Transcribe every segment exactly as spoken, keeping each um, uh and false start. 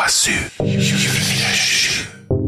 S U tjuefire sju.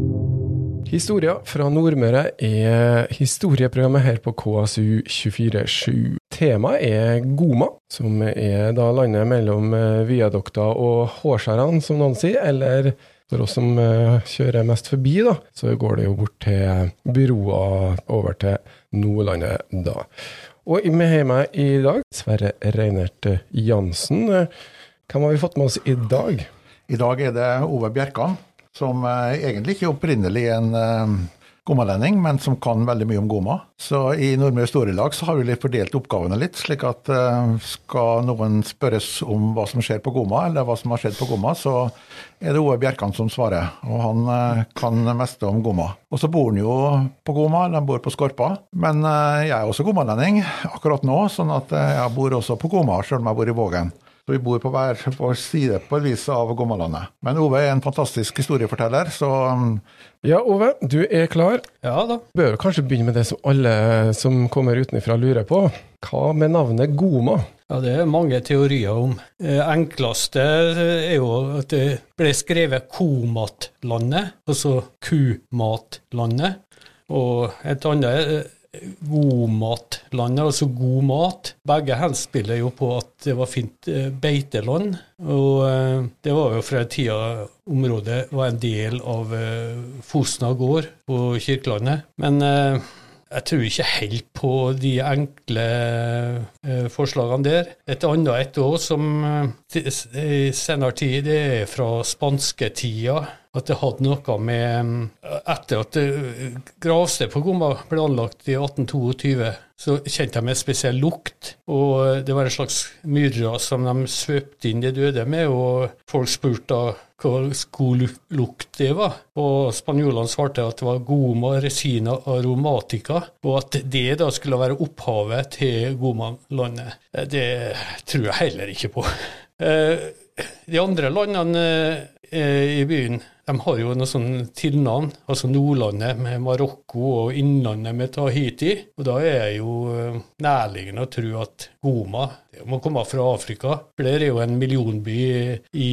Historia fra Nordmøre er historieprogrammet her på K S U tjuefire sju. Temaet er Goma, som er da landet mellom viadukter og hårskjærene, som noen sier, eller for oss som kjører mest forbi da, så går det jo bort til byråer over til Nordlandet da. Og med meg i dag, Sverre Reinert Jansen. Hvem har vi fått med oss i dag? I dag er det Ove Bjerkan, som eh, egentlig ikke opprinnelig er en eh, gomalending, men som kan veldig mye om Goma. Så i Nordmøre Historielag så har vi litt fordelt oppgavene litt, slik at eh, skal noen spørres om hva som skjer på Goma, eller hva som har skjedd på Goma, så er det Ove Bjerkan som svarer, og han eh, kan mest om Goma. Og så bor han jo på Goma, han bor på Skorpa, men eh, jeg er også gomalending akkurat nå, sånn at eh, jeg bor også på Goma, selv om jeg bor i Vågen. Så vi bor på hver vår side på et vis av Gomalandet. Men Ove er en fantastisk historieforteller, så... Ja, Ove, du er klar. Ja da. Bør kanskje begynne med det som alle som kommer utenfra lurer på. Hva med navnet Goma? Ja, det er mange teorier om. Eh, enkleste er jo at det ble skrevet Komatlandet, altså Kumatlandet. Og et annet er Gomatlandet, altså god mat. Begge henspiller jo på at det var fint beiteland, og det var jo fra tida området var en del av Fosna gård på Kirkelandet. Men jeg tror ikke helt på de enkle forslagene der. Et annet et år som i senere tid, det er fra spanske tida, at det hadde noe med, etter at gravsted på Goma ble anlagt i atten tjueto, så kjente jeg med spesiell lukt, og det var en slags myrra som de svøpte inn de døde med, og folk spurte hva god lukt det var, og spanjolene svarte at det var Goma resina aromatica, og at det da skulle være opphavet til Goma-landet. Det tror jeg heller ikke på. De andre landene i byen, de har jo noe sånn tilnavn, altså Nordlandet med Marokko og Innlandet med Tahiti, og da er jeg jo nærliggende å tro at Goma, det må komme fra Afrika, for det er jo en millionby i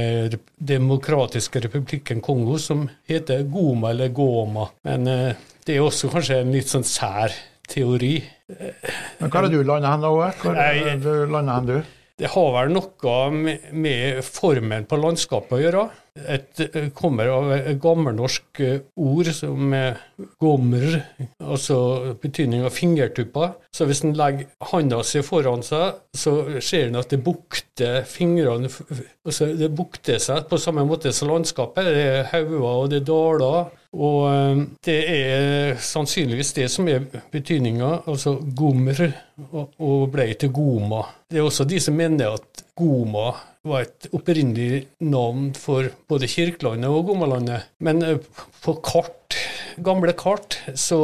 Demokratiske Republikken Kongo som heter Goma eller Goma, men det er også kanskje en litt sånn sær teori. Men hva er det du lander hen da, Ove? Hva er det du lander hen du? Det har vel noe med, med formen på landskapet å gjøre. Et kommer av et gammelnorsk ord som er gommer, altså betydning av fingertupper. Så hvis den legger handa seg foran seg, så ser den at det bukter fingrene, altså det bukter seg på samme måte som landskapet. Det er hauer og det er daler, og det er sannsynligvis det som er betydningen, altså gommer og ble til Goma. Det er også de som mener at Goma var et opprinnelig navn for både Kirkelandet og Gomalandet. Men på kart, gamle kart, så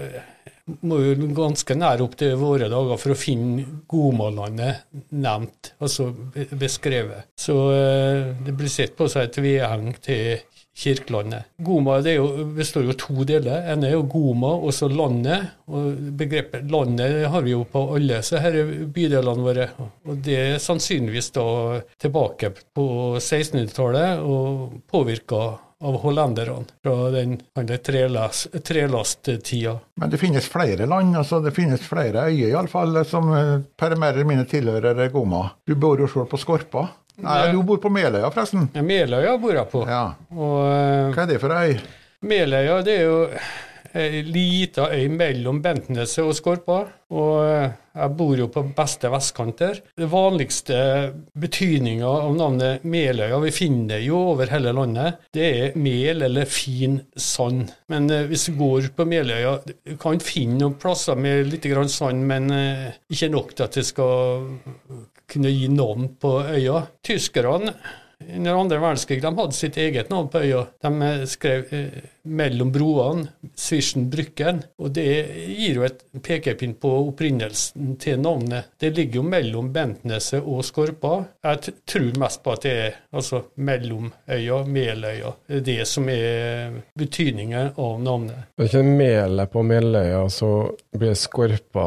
må jo ganske nær opp til våre dager for å finne Gomalandet nevnt, altså beskrevet. Så det blir sett på seg et vedheng til Kirkelandet. Goma det er jo, består jo to deler. En er jo Goma, og så landet. Og begrepet landet har vi jo på alle så her bydelene våre. Og det er sannsynligvis da tilbake på sekstenhundretallet og påvirket av hollenderne fra den trelast, trelasttida. Men det finnes flere land, altså det finnes flere øyer i alle fall, som per mer eller mindre tilhører Goma. Du bor jo selv på Skorpa. Nei, du bor på Meløya forresten. Ja, Meløya bor jeg på. Ja. Og, hva er det for øy? Meløya, det er jo en liten øy mellom Bentneset og Skorpa, og jeg bor jo på beste vestkanter. Det vanligste betydningen av navnet Meløya, vi finner det jo over hele landet, det er mel eller fin sand. Men eh, hvis du går på Meløya, du kan finne noen plasser med litt grann sand, men eh, ikke nok til at det skal kunne gi navn på øya. Tyskerne under andre verdenskrig, de hadde sitt eget navn på øya. De skrev eh, mellom broene, Zwischen Brücken, og det gir jo et pekepinn på opprinnelsen til navnet. Det ligger jo mellom Bentneset og Skorpa. Jeg tror mest på at det er altså mellom øya, Meløya. Det er det som er betydningen av navnet. Det er ikke melet på Meløya, så blir Skorpa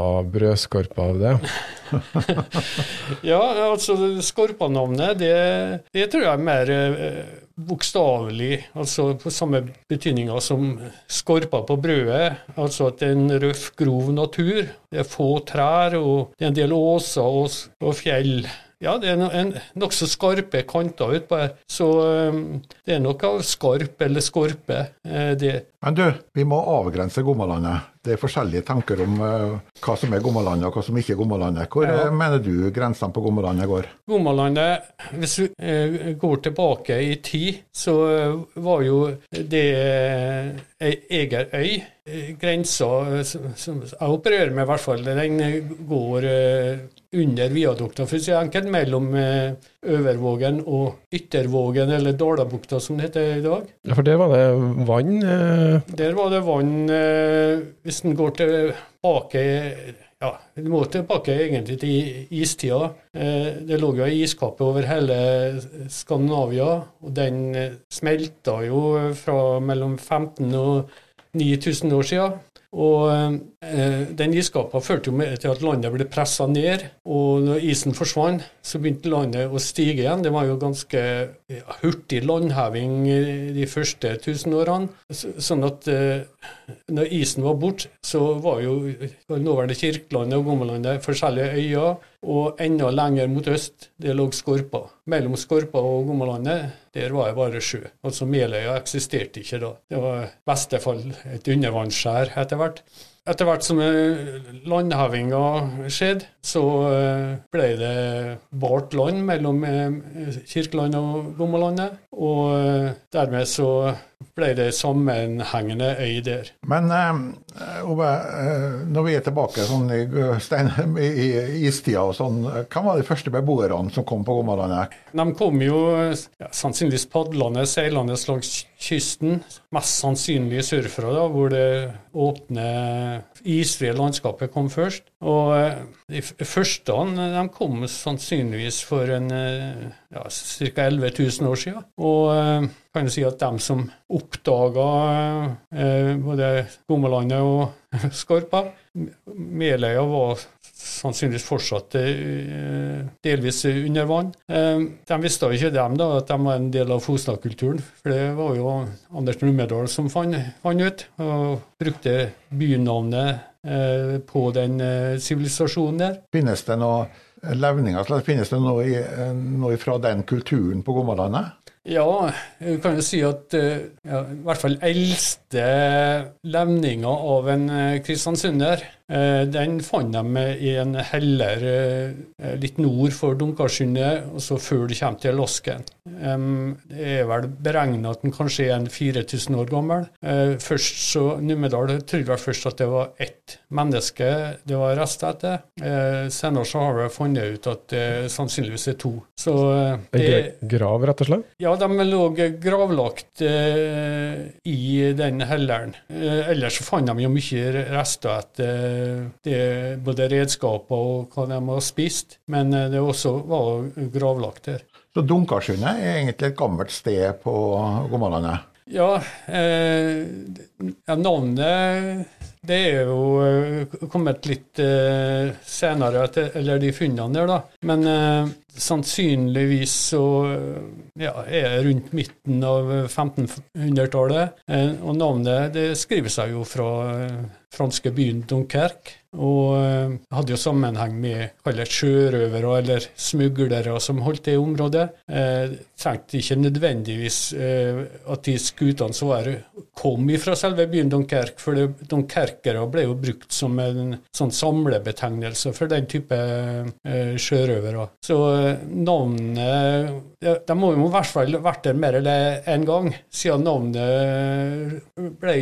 brødskorpa av det. Ja, altså Skorpa-navnet, det, det tror tror jeg er mer eh, bokstavelig, altså på samme betydninger som skorpa på brødet, altså at det er en røff, grov natur, det er få trær, og det er en del åser og, og fjell. Ja, det er no, en nok så skarpe kanter ut på her, så um, det er nok av skarp eller skorpe, uh, det. Men du, vi må avgrense Gommalandet. Det er forskjellige tanker om uh, hva som er Gommalandet og hva som ikke er Gommalandet. Hvor ja. mener du grensene på Gommalandet går? Gommalandet, hvis vi uh, går tilbake i tid, så uh, var jo det uh, Egerøy, grensa som, som jeg opererer med i hvert fall, den går uh, under viadukta, for å si enkelt, mellom uh, Øvervågen og Yttervågen, eller Dalabukta som det heter i dag. Ja, for der var det vann? Eh... Der var det vann, eh, hvis den går tilbake, ja, det må tilbake egentlig til istida. Eh, det lå jo iskappe over hele Skandinavia, og den smelta jo fra mellom femten og ni tusen år siden. Og eh, den iskapen førte jo med til at landet ble presset ned, og når isen forsvant, så begynte landet å stige igjen. Det var jo ganske ja, hurtig landheving de første tusen årene, så, sånn at eh, når isen var bort, så var jo nåværende Kirkelandet og Gommalandet forskjellige øyer, og enda lenger mot øst, det lå Skorpa. Mellom Skorpa og Gommalandet, der var det bare sjø. Altså Meløya eksisterte ikke da. Det var i beste fall et undervannsskjær etter hvert. Etter hvert som landhevinga skjedde, så ble det bart land mellom Kirkeland og Gommalandet, og dermed så ble det sammenhengende øy der. Men eh, Ove, eh, når vi er tilbake sånn i, stein, i, i istida og sånn, hva var de første beboerne som kom på Gommalandet? De kom jo ja, sannsynligvis padlende, seilende langs kysten, mest sannsynlig sørfra da, hvor det åpne isfrie landskapet kom først. Og de første de kom sannsynligvis for en ja, ca. elleve tusen år siden. Og kan jeg si at de som oppdaget eh, både Gommalandet og Skorpa, Meløya var sannsynligvis fortsatt eh, delvis under vann. Eh, de visste ikke dem da, at de var en del av Fosna-kulturen, for det var jo Anders Numedal som fant, fant ut, og brukte bynavnet eh, på den sivilisasjonen der. Finnes det noe levninger, finnes det noe, i, noe fra den kulturen på Gommalandet? Ja, jeg kan jo si at ja, i hvert fall eldste levninger av en kristiansunder, den fant de i en heller litt nord for Dunkarsundet, og så før de kommer til Losken. Det er vel beregnet at den kanskje er en fire tusen år gammel. Først så, Numedal trodde vel først at det var ett menneske det var rest etter. Senere så har vi funnet ut at det sannsynligvis er to. Så det er grav, rett og slett? Ja, de lå gravlagt eh, i den helleren. Eh, ellers så fant de jo mye rester etter det, både redskaper og hva de har spist, men eh, det også var gravlagt der. Så Dunkarsundet er egentlig et gammelt sted på Gommalandet? Ja, eh, ja, navnet det er jo kommet litt eh, senere, etter, eller de funnene der da, men eh, sannsynligvis så ja, er det rundt midten av femtenhundretallet, eh, og navnet det skriver seg jo fra eh, franske byen Dunkerque, og eh, hadde jo sammenheng med kallet sjørøvere eller smuglere som holdt det i området. Eh, trengte ikke nødvendigvis eh, at de skutene så var, kom fra selve byen Dunkerque, for det, Dunkerquere ble jo brukt som en sånn samlebetegnelse for den type eh, sjørøvere. Så eh, navnet, de, de må jo i hvert fall vært der mer eller en gang, siden navnet ble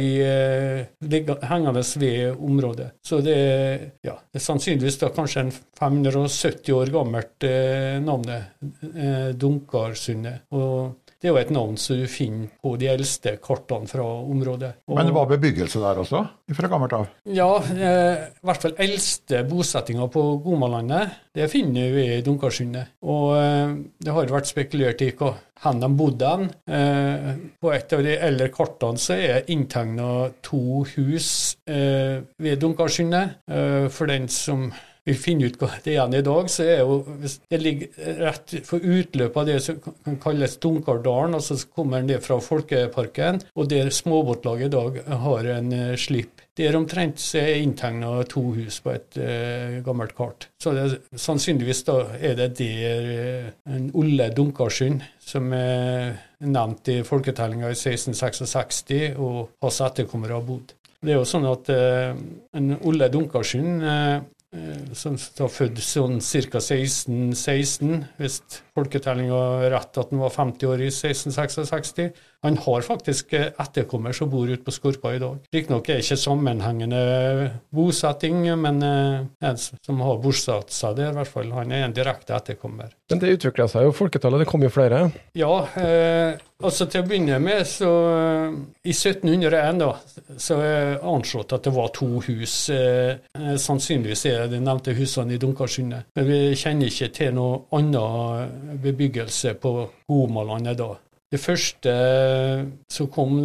eh, hengende ved området. Så det, ja, det er sannsynligvis da kanskje en fem hundre og sytti år gammelt eh, navnet, eh, Dunkarsundet. Og det er jo et navn som du finner på de eldste kartene fra området. Og, men det var bebyggelse der også, fra gammelt av? Ja, eh, i hvert fall eldste bosettinger på Gommalandet, det finner vi i Dunkarsundet. Og eh, det har vært spekulert i hva hen de bodde hen. Eh, på et av de eldre kartene så er inntegnet to hus eh, ved Dunkarsundet. Eh, for den som vil finne ut hva det er igjen i dag, så er jo, hvis det ligger rett for utløp av det som kan kalles Dunkardalen, og så kommer den ned fra Folkeparken, og der småbåtlaget i dag har en uh, slipp. Det er omtrent så er inntegnet to hus på et uh, gammelt kart. Så det, sannsynligvis da er det der uh, en Olle Dunkarsund, som er nevnt i folketellinga i seksten sekstiseks, og hans etterkommere har bodd. Det er jo sånn at uh, en Olle Dunkarsund, uh, som var født sånn cirka seksten seksten, hvis folketellinga er rett at han var femti år i seksten sekstiseks. Han har faktisk etterkommer som bor ute på Skorpa i dag. Riktignok er det ikke sammenhengende bosetting, men en som har bosatt seg der i hvert fall, han er en direkte etterkommer. Men det utviklet seg jo, folketallet, det kom jo flere. Ja, eh, altså til å begynne med, så i sytten hundre og en da, så er anslått at det var to hus. Eh, sannsynligvis er det nevnte husene i Dunkarsundet. Men vi kjenner ikke til noe annet bebyggelse på Gomalandet da. Det første som kom,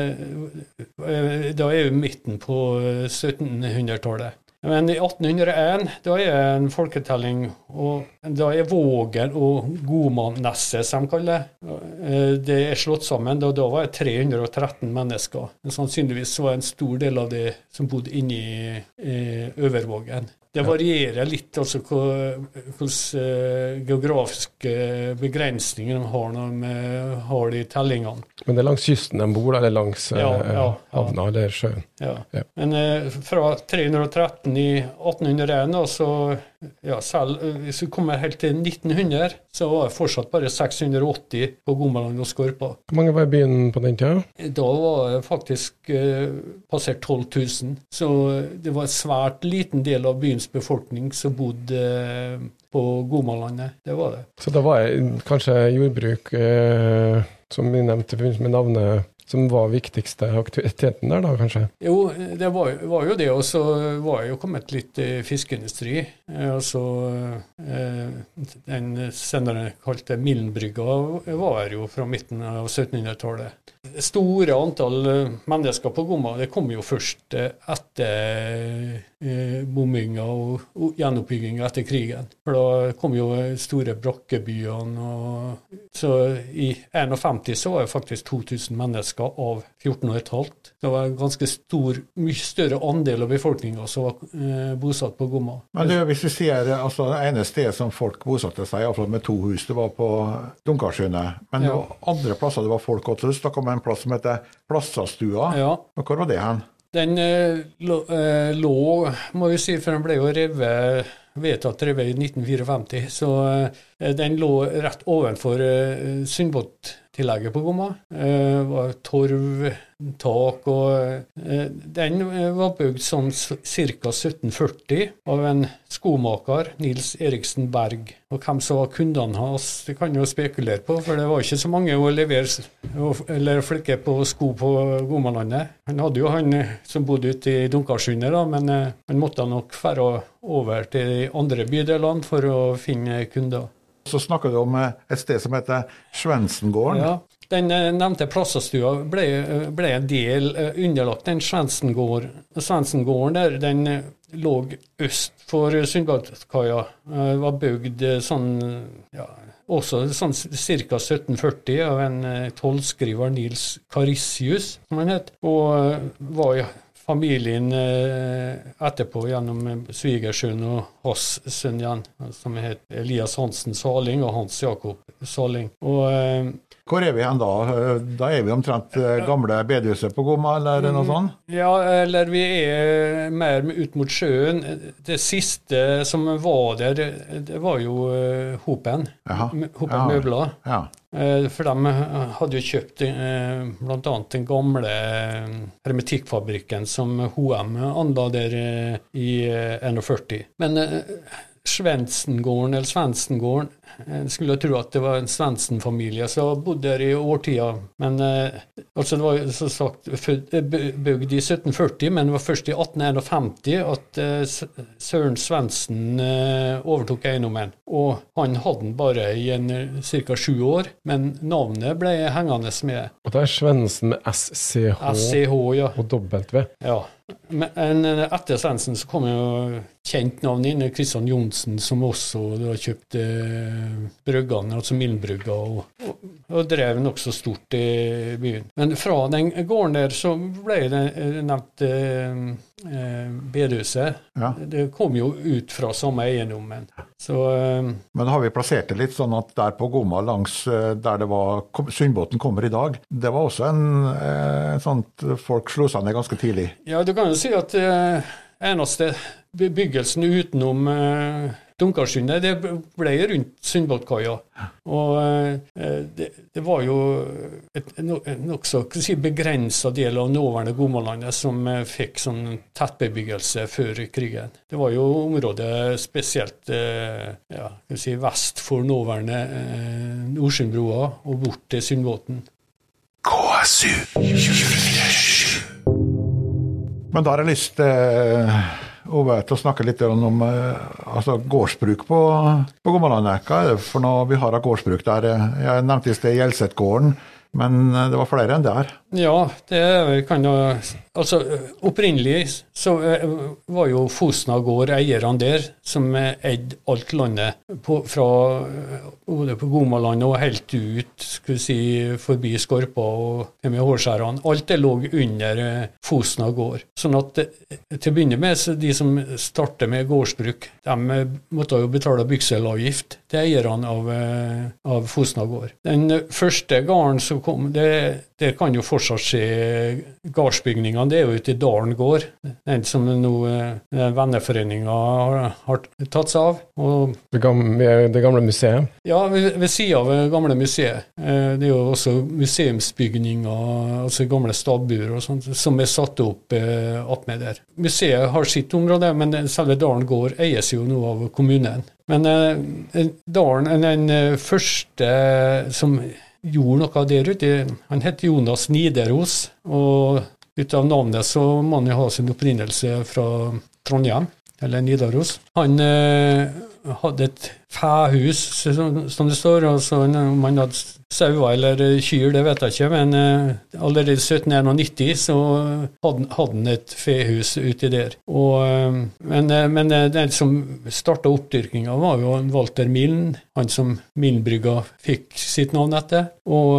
da er jo midten på syttenhundretallet. Men i atten hundre og en, da er en folketelling, og da er Vågen og Gomanesset, som de kaller det. Det er slått sammen, da, da var det tre hundre og tretten mennesker. Men sannsynligvis var en stor del av det som bodde inne i, i Øvervågen. Det varierer litt altså hvilke uh, geografiske begrensninger de har når de har de tellingene. Men det er langs kysten de bor, eller langs uh, ja, ja, havna ja. eller sjøen? Ja. Ja. Men uh, fra tre hundre og tretten i atten hundre og en, da, så ja, selv uh, hvis vi kommer helt til nitten hundre, så var det fortsatt bare seks hundre og åtti på Gomaland og Skorpa. Hvor mange var i byen på den tida? Da var det faktisk uh, passert tolv tusen, så det var en svært liten del av byens befolkning som bodde uh, på Gomalandet. Det var det. Så da var det kanskje jordbruk, uh, som vi nevnte i forbindelse med navnet, som var viktigste aktiviteten der da, kanskje? Jo, det var, var jo det, og så var jo kommet litt eh, fiskeindustri, eh, og så eh, den senere kalte Millenbrygga var jo fra midten av syttenhundretallet. Store antall mennesker på Gomma, det kom jo først etter eh, bombinga og, og gjenoppbygginga etter krigen. For da kom jo store brakkebyene, og så i femten så var det faktisk to tusen mennesker av fjorten og et halvt. Det var en ganske stor, mye større andel av befolkningen som var eh, bosatt på Gomma. Men du, hvis du sier, altså det ene stedet som folk bosatte seg, i hvert fall med to hus, det var på Dunkarsundet. Men ja. Det var andre plasser det var folk også, da kom en plass som heter Plassastua. Ja. Og hvor var det hen? Den eh, lå, eh, lå, må vi si, for den ble jo revet, vedtatt revet i nitten femtifire, så eh, den lå rett ovenfor eh, Sundbåttillegget på Gomma. Eh, var torv, tak, og eh, den var bygd sånn cirka sytten førti av en skomaker, Nils Eriksen Berg. Og hvem som var kundene hans, det kan jo spekulere på, for det var ikke så mange å levere eller flikke på sko på Gomalandet. Han hadde jo han som bodde ute i Dunkarsundet, da, men eh, han måtte nok fære over til de andre bydelene for å finne kunder. Så snakker du om et sted som heter Svensengården. Ja, den nevnte Plassastua ble, ble en del underlagt den Svensengården. Svensengården der, den lå øst for Sundbåtkaia. Var bygd sånn, ja, også sånn cirka sytten førti av en tollskriver Nils Carissius, som han het, og var i familien etterpå gjennom svigersønn og hans sønn igjen, som het Elias Hansen Saling og Hans Jakob Saling. Og hvor er vi hen da? Da er vi omtrent gamle bedehuset på Gomma, eller noe sånt? Ja, eller vi er mer ut mot sjøen. Det siste som var der, det var jo Hopen. Jaha. Hopen Ja. Møbler. Ja. For de hadde jo kjøpt blant annet den gamle hermetikkfabrikken som H og M anla der i førti. Men Svensengården, eller Svensengården, jeg skulle tro at det var en Svendsen-familie som bodde der i årtida, men Altså det var jo så sagt bygd i sytten førti, men det var først i atten femti at uh, Søren Svendsen uh, overtok eiendommen. Og han hadde den bare i en cirka sju år, men navnet ble hengende med. Og det er Svendsen med S C H, S C H ja. Og W. Ja. Men etter Svendsen så kom jo kjent navn inn, Kristian Johnsen, som også da kjøpte bryggene, altså Millenbrygga, og, og, og drev nok så stort i byen. Men fra den gården der så ble det nevnt eh, bedehuset. Ja. Det kom jo ut fra samme eiendommen. Så, eh, Men har vi plassert det litt sånn at der på Gomma, langs der det var Sundbåten kommer i dag, det var også en eh, sånt folk slo seg ned ganske tidlig. Ja, du kan jo si at eh, eneste bebyggelsen utenom eh, Dunkarsundet, det ble rundt Sundbåtkaia. Og eh, det, det var jo et nokså no, si, begrenset del av nåværende Gomalandet som eh, fikk sånn tettbebyggelse før krigen. Det var jo området spesielt eh, ja, si, vest for nåværende eh, Nordsundbroa og bort til Sundbåten. K S U tjuefire sju. Men da har jeg lyst til Ove, til å snakke litt om altså, gårdsbruk på, på Gommalandet. Hva er det for noe vi har av gårdsbruk der? Jeg nevnte i sted Gjelsetgården, men det var flere enn der. Ja, det kan jo... Altså, opprinnelig så var jo Fosna gård eierne der, som eide alt landet på, fra både på Gomalandet og helt ut, skal vi si, forbi Skorpa og med Hårskjærene. Alt det lå under Fosna gård. Sånn at til å begynne med, så de som startet med gårdsbruk, de måtte jo betale bygselavgift til eierne av, av Fosna gård. Den første gården som kom, det, det kan jo fortsatt skje gardsbygningene, det er jo ute i Dalen gård, den som nå venneforeningen har, har tatt seg av. Og, det, gamle, det gamle museet? Ja, ved, ved siden av det gamle museet. Det er jo også museumsbygninger, altså gamle stadbur og sånt, som er satt opp eh, attmed der. Museet har sitt område, men selve Dalen gård eies jo nå av kommunen. Men eh, Dalen, den første som gjorde noe der ute, han het Jonas Nidaros, og ut av navnet så må han jo ha sin opprinnelse fra Trondheim, eller Nidaros. Han eh, hadde et fæhus, som, som det står, altså om han hadde sauer eller kyr, det vet jeg ikke, men eh, allerede i sytten nitti så hadde, hadde han et fehus ute der. Og, eh, men, eh, men den som startet oppdyrkingen var jo Walter Millen, han som Millenbrygga fikk sitt navn etter. Og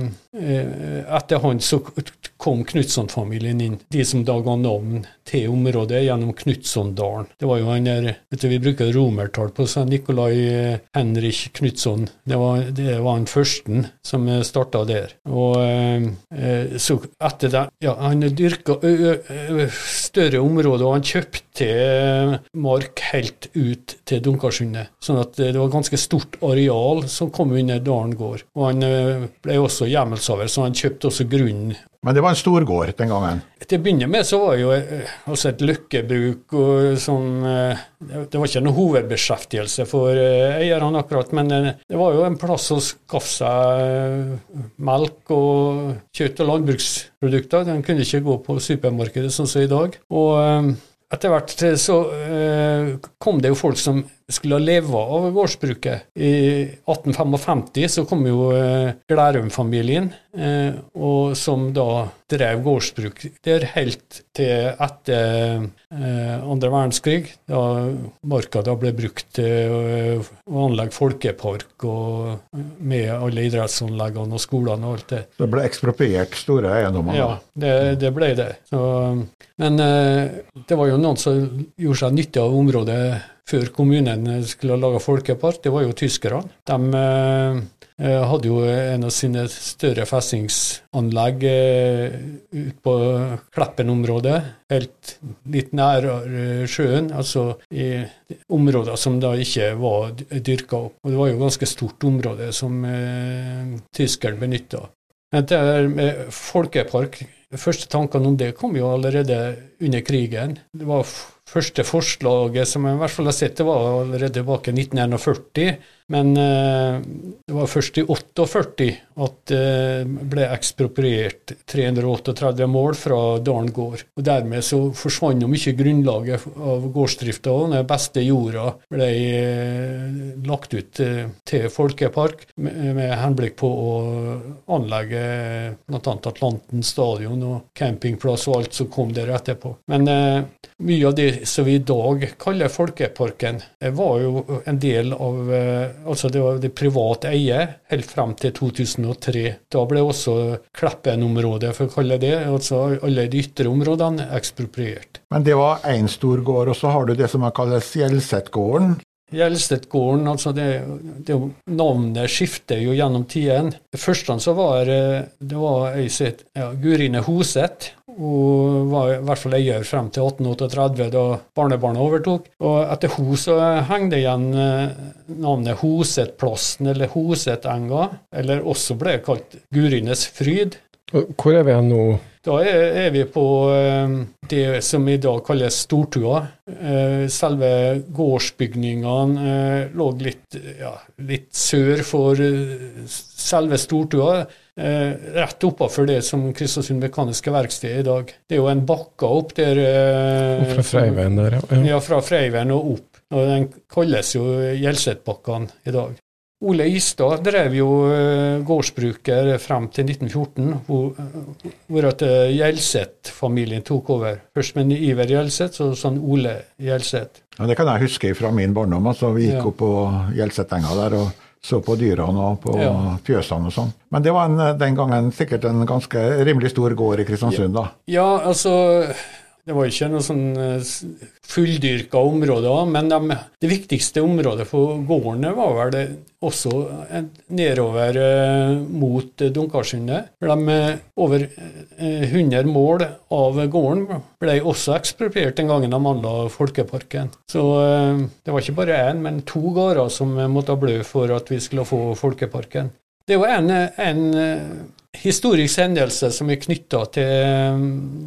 eh, etter han så kom Knutsson-familien inn, de som da ga navn til området gjennom Knutssondalen. Det var jo han der, vet du, vi bruker romertall på så Nikolai Henrik Knutsson. Det var, det var han første som startet der. Og eh, så etter det, ja, han dyrket ø, ø, større områder, og han kjøpte mark helt ut til Dunkarsundet. Sånn at det var ganske stort areal som kom under Dalen gård. Og han ble også hjemmelshaver, så han kjøpte også grunnen. Men det var en stor gård den gangen? Til å begynne med så var det jo altså et løkkebruk, og som, det var ikke noe hovedbeskjeftigelse for eierne akkurat, men det var jo en plass å skaffe seg melk og kjøtt og landbruksprodukter. Den kunne ikke gå på supermarkedet sånn som i dag. Og etter hvert så kom det jo folk som skulle leve av gårdsbruket. I atten femtifem så kom jo Glærum-familien, og som da drev gårdsbruk der helt til etter andre verdenskrig, da marka da ble brukt til å anlegge folkepark og med alle idrettsanleggene og skolene og alt det. Det ble ekspropriert store eiendommer? Ja, det, det ble det. Så, men det var jo noen som gjorde seg nytte av området før kommunen skulle lage folkepark. Det var jo tyskerne. De eh, hadde jo en av sine større festningsanlegg eh, ut på Kleppen-området, helt litt nærere sjøen, altså i områder som da ikke var dyrket opp. Og det var jo ganske stort område som eh, tyskerne benyttet. Men det er folkepark, første tankene om det kom jo allerede under krigen. Det var første forslaget som jeg i hvert fall har sett, det var allerede tilbake i nitten førti, men eh, det var først i førtiåtte at det eh, ble ekspropriert tre hundre trettioåtte mål fra Dalen gård. Og dermed så forsvant jo mye grunnlaget av gårdsdrifta, og den beste jorda ble eh, lagt ut eh, til folkepark med, med henblikk på å anlegge blant annet Atlanten stadion og campingplass og alt som kom der etterpå. Men eh, mye av det som vi i dag kaller folkeparken, det var jo en del av eh, altså det var det private eie, helt frem til to tusen og tre. Da ble også Kleppen-området, for å kalle det, altså alle de ytre områdene, ekspropriert. Men det var en stor gård, og så har du det som kalles Gjelsetgården. Gjelsetgården, altså det, det navnet skifter jo gjennom tiden. Det første så var det var ei sett, ja, Gurine Hoseth, og var i hvert fall eier frem til atten trettiåtte da barnebarnet overtok. Og etter ho så hengte igjen navnet Hosetplassen eller Hosetenga, eller også ble det kalt Gurines Fryd. Hvor er vi nå? Da er, er vi på eh, det som i dag kalles Stortua. Eh, selve gårdsbygningene eh, lå litt, ja, litt sør for eh, selve Stortua, eh, rett oppafor det som Kristiansund Mekaniske Verksted i dag. Det er jo en bakka opp der. Eh, og fra Freiveien der, ja. Ja, fra Freiveien og opp. Og den kalles jo Gjelsetbakkene i dag. Ole Istad drev jo gårdsbruker frem til nitten fjorten, hvor, hvor at Gjelseth-familien tok over. Først med Iver Gjelseth, så sånn Ole Gjelseth. Ja, det kan jeg huske fra min barndom, altså vi gikk ja. opp på Gjelsethenga der og så på dyrene og på ja. fjøsene og sånn. Men det var en, den gangen sikkert en ganske rimelig stor gård i Kristiansund da. Ja, altså... Det var ikke noe sånn fulldyrka områder, men de, det viktigste området for gårdene var vel det også nedover mot Dunkarsundet. De over hundre mål av gården ble også ekspropriert den gangen de anla folkeparken. Så det var ikke bare en, men to gårder som måtte blø for at vi skulle få folkeparken. Det var en, en historisk hendelse som er knyttet til,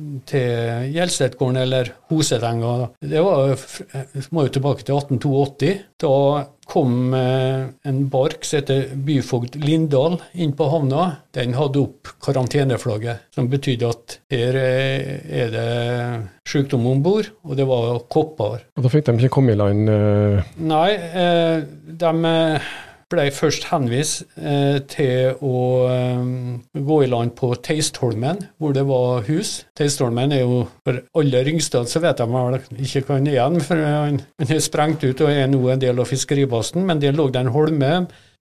til Gjelsetgården eller Hosetenga. Det var, må jo tilbake til atten åtti. Da kom en bark som heter Byfogd Lindahl inn på havna. Den hadde opp karanteneflagget, som betydde at her er det sykdom ombord, og det var kopper. Og da fikk de ikke komme i land? Uh... Nei, de... ble først henvist eh, til å eh, gå i land på Teistholmen, hvor det var hus. Teistholmen er jo for aller yngste, så vet jeg vel ikke hva han er igjen, for han er sprengt ut og er nå en del av fiskeribasen, men det lå det en holme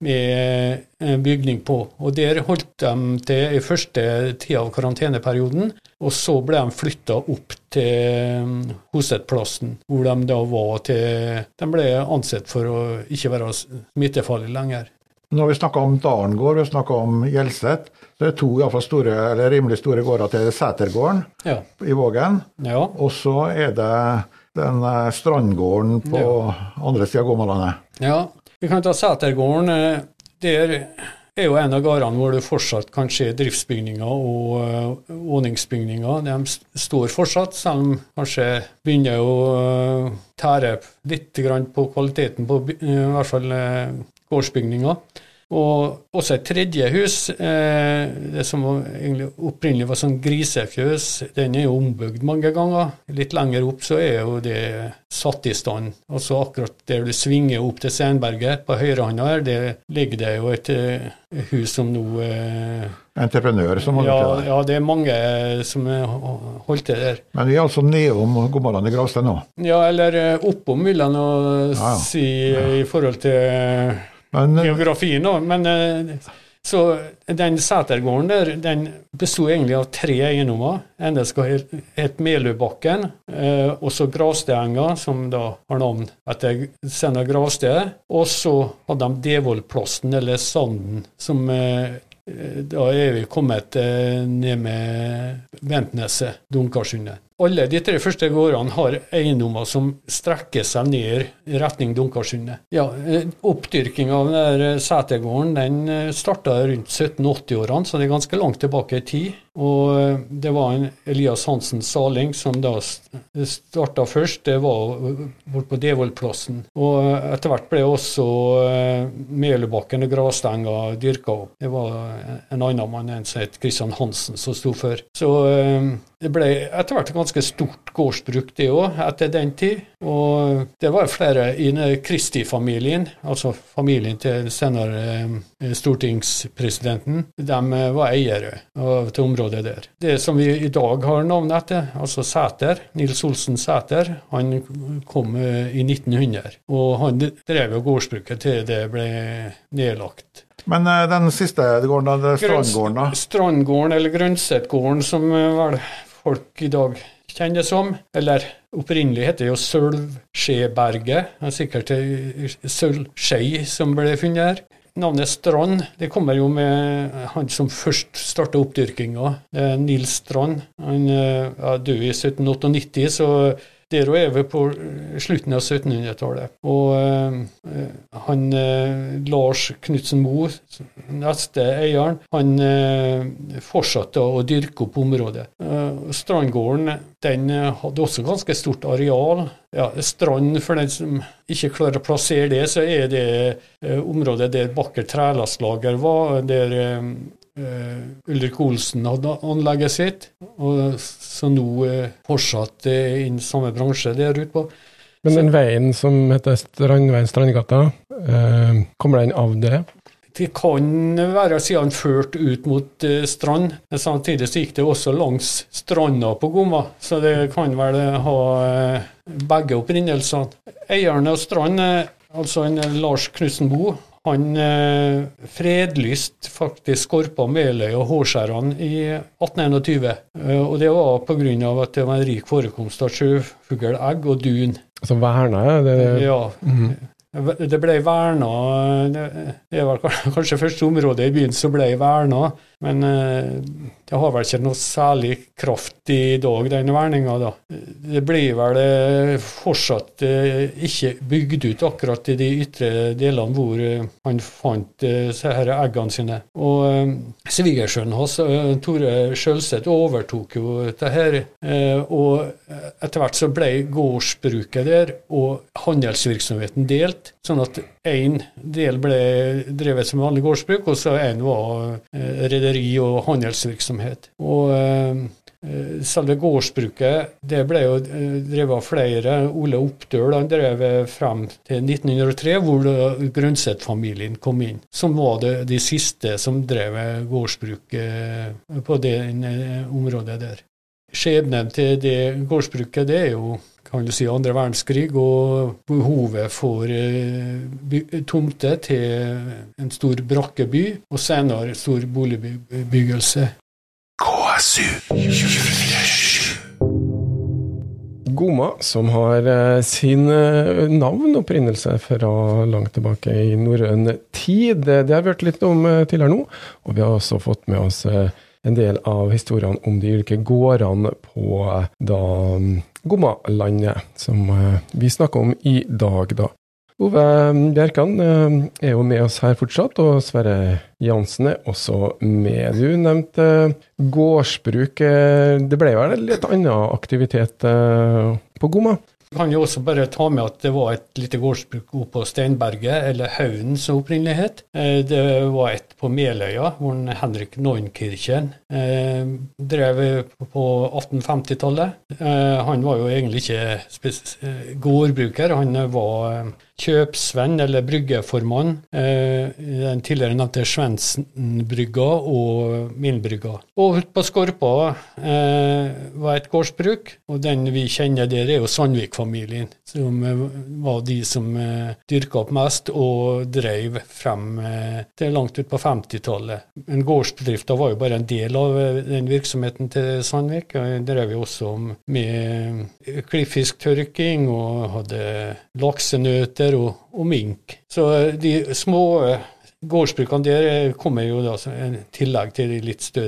med en bygning på. Og der holdt de til i første tid av karanteneperioden, og så ble de flyttet opp til Hosetplassen, hvor de da var til, de ble ansett for å ikke være smittefarlig lenger. Når vi snakker om Dalen gård, vi snakker om Gjelseth, så er det to i hvert fall store, eller rimelig store gårder til Sætergården ja. i Vågen, ja. og så er det den strandgården på ja. andre siden av Gåmalandet. Ja, vi kan ta Sætergården, der er jo en av gårdene hvor det fortsatt kan skje driftsbygninger og våningsbygninger. De står fortsatt, selv om kanskje begynner å tære litt på kvaliteten på i hvert fall gårdsbygninger. Og også et tredje hus, eh, det som egentlig opprinnelig var sånn grisefjøs, den er jo ombygd mange ganger. Litt lenger opp så er jo det satt i stand. Altså akkurat der du svinger opp til Senberget på høyrehånda her, det ligger det jo et uh, hus som nå... Uh, Entreprenør som holder ja, til der. Ja, det er mange som holdt til der. Men vi er altså nedom Gåmalandet Gravsted nå? Ja, eller oppom vil jeg nå ja, ja. si ja. i forhold til... Men, geografien da, men så den Sætergården der, den bestod egentlig av tre eiendommer. Enda skal hete Meløbakken, eh, og så Gravstedenga, som da har navn etter Senna Gravsted, og så hadde de Devoldplassen, eller Sanden, som eh, da er vi kommet eh, ned med Ventneset, Dunkarsundet. alle de tre første gårdene har eiendommer som strekker seg ned i retning Dunkarsundet. Ja, oppdyrking av den setegården, den startet rundt sytten åtti-årene, så det er ganske langt tilbake i tid. Og det var en Elias Hansen Saling som da startet først, det var bort på Devoldplassen. Og etter hvert ble også Meløbakken og Grastenga dyrket opp. Det var en annen mann, en som het Kristian Hansen, som stod for. Så det ble etter hvert et ganske stort gårdsbruk det også, etter den tid. Og det var flere i Kristi-familien, altså familien til senere stortingspresidenten, de var eiere av til området der. Det som vi i dag har navnet etter, altså Sæter, Nils Olsen Sæter, han kom i nitten hundre, og han drev jo gårdsbruket til det ble nedlagt. Men uh, den siste gården, det er Strandgården da? Strandgården, eller Grønsetgården, som vel folk i dag kjenner som, eller opprinnelig heter det jo Sølvskjeberget, det er sikkert Sølvskjei som ble funnet her. Navnet Strand, det kommer jo med han som først startet oppdyrkinga, Nils Strand. Han ja, døde i sytten nittiåtte, så der er vi på slutten av syttenhundretallet. Og uh, han, uh, Lars Knudsen Moe, neste eieren, han uh, fortsatte å dyrke opp området. Uh, Strandgården, den uh, hadde også ganske stort areal. Ja, Strand, for den som ikke klarer å plassere det, så er det uh, området der Bakker Trælastlager var, der uh, Uh, Ulrik Olsen hadde anlegget sitt, og så nå uh, fortsatt uh, inn samme bransje der ute på. Men den veien som heter Strandveien Strandgata, uh, kommer den av det? Det kan være siden ført ut mot uh, Strand, men samtidig så gikk det også langs stranda på Gomma, så det kan vel ha uh, begge opprinnelsene. Eieren av Strand, uh, altså en Lars Knudsen Moe, han eh, fredlyst faktisk Skorpa, Meløy og Hårskjæran i atten tjueen, eh, og det var på grunn av at det var en rik forekomst av sjøfugl, egg og dun. Altså verna, det? Ja, mm. Det ble verna, det var kanskje første område i byen som ble verna, men det har vel ikke noe særlig kraft i dag, den verninga da. Det blir vel fortsatt ikke bygd ut akkurat i de ytre delene hvor han fant disse her eggene sine. Og svigersønnen hans, Tore Skjølseth, overtok jo det her, og etter hvert så ble gårdsbruket der og handelsvirksomheten delt, sånn at en del ble drevet som vanlig gårdsbruk, og så en var eh, rederi og handelsvirksomhet. Og eh, selve gårdsbruket, det ble jo eh, drevet av flere. Ole Oppdøl, han drev frem til nitten hundre og tre, hvor Grønset-familien kom inn, som var det de siste som drev gårdsbruket på det området der. Skjebnen til det gårdsbruket, det er jo kan du si andre verdenskrig, og behovet for eh, by, tomte til en stor brakkeby, og senere stor boligbyggelse. K S U tjuefire sju. Gomma, som har eh, sin eh, navn opprinnelse fra langt tilbake i norrøn tid, det, det har vi hørt litt om eh, til her nå, og vi har også fått med oss eh, en del av historiene om de ulike gårdene på da Gomma-landet, som vi snakker om i dag da. Ove Bjerkan er jo med oss her fortsatt, og Sverre Jansen er også med. Du nevnte gårdsbruk. Det ble vel litt annen aktivitet på Gomma? Jeg kan jo også bare ta med at det var et lite gårdsbruk oppe på Steinberget, eller Haugen som opprinnelighet. Det var et på Meløya, hvor Henrik Neunkirchen eh, drev på atten femti-tallet. Eh, han var jo egentlig ikke gårdbruker, han var kjøpsvenn eller bryggeformann eh, i den tidligere nevnte Svendsen-brygga og Milbrygga. Og på Skorpa eh, var et gårdsbruk, og den vi kjenner der er jo Sandvik-familien, som eh, var de som eh, dyrket opp mest og drev frem eh, til langt ut på femti-tallet. Men gårdsbedriften var jo bare en del av eh, den virksomheten til Sandvik. Jeg drev jo også med klippfisktørking og hadde laksenøter og, og mink. Så de små gårdsbrukene der kommer jo da som en tillegg til de litt større.